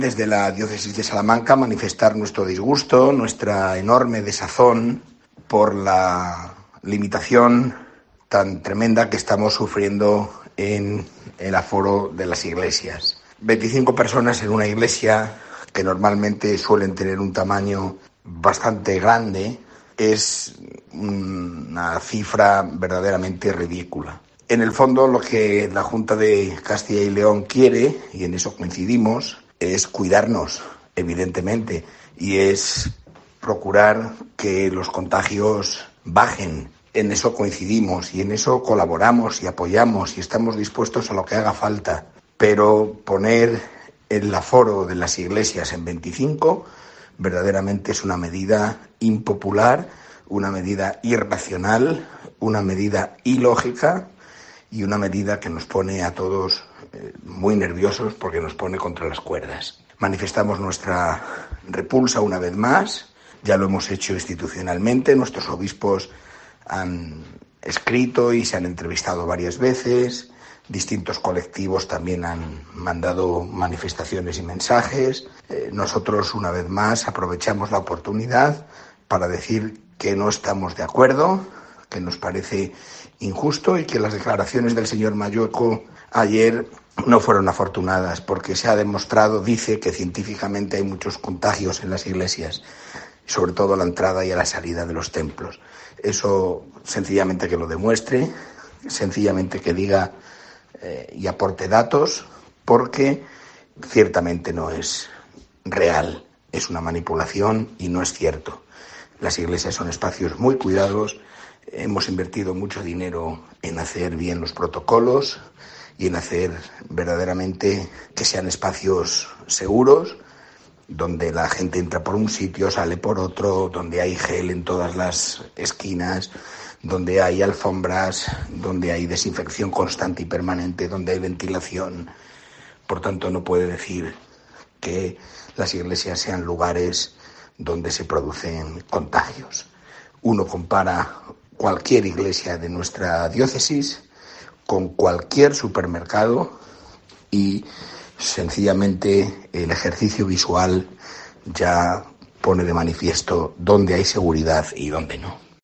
Desde la diócesis de Salamanca manifestar nuestro disgusto, nuestra enorme desazón por la limitación tan tremenda que estamos sufriendo en el aforo de las iglesias. 25 personas en una iglesia que normalmente suelen tener un tamaño bastante grande es una cifra verdaderamente ridícula. En el fondo, lo que la Junta de Castilla y León quiere, y en eso coincidimos, es cuidarnos, evidentemente, y es procurar que los contagios bajen. En eso coincidimos y en eso colaboramos y apoyamos y estamos dispuestos a lo que haga falta. Pero poner el aforo de las iglesias en 25 verdaderamente es una medida impopular, una medida irracional, una medida ilógica y una medida que nos pone a todos muy nerviosos porque nos pone contra las cuerdas. Manifestamos nuestra repulsa una vez más, ya lo hemos hecho institucionalmente, nuestros obispos han escrito y se han entrevistado varias veces, distintos colectivos también han mandado manifestaciones y mensajes. Nosotros una vez más aprovechamos la oportunidad para decir que no estamos de acuerdo, que nos parece injusto y que las declaraciones del señor Malloco ayer no fueron afortunadas porque se ha demostrado, dice, que científicamente hay muchos contagios en las iglesias, sobre todo a la entrada y a la salida de los templos. Eso sencillamente que lo demuestre, sencillamente que diga y aporte datos, porque ciertamente no es real, es una manipulación y no es cierto. Las iglesias son espacios muy cuidados, hemos invertido mucho dinero en hacer bien los protocolos y en hacer verdaderamente que sean espacios seguros, donde la gente entra por un sitio, sale por otro, donde hay gel en todas las esquinas, donde hay alfombras, donde hay desinfección constante y permanente, donde hay ventilación. Por tanto, no puede decir que las iglesias sean lugares donde se producen contagios. Uno compara cualquier iglesia de nuestra diócesis con cualquier supermercado y sencillamente el ejercicio visual ya pone de manifiesto dónde hay seguridad y dónde no.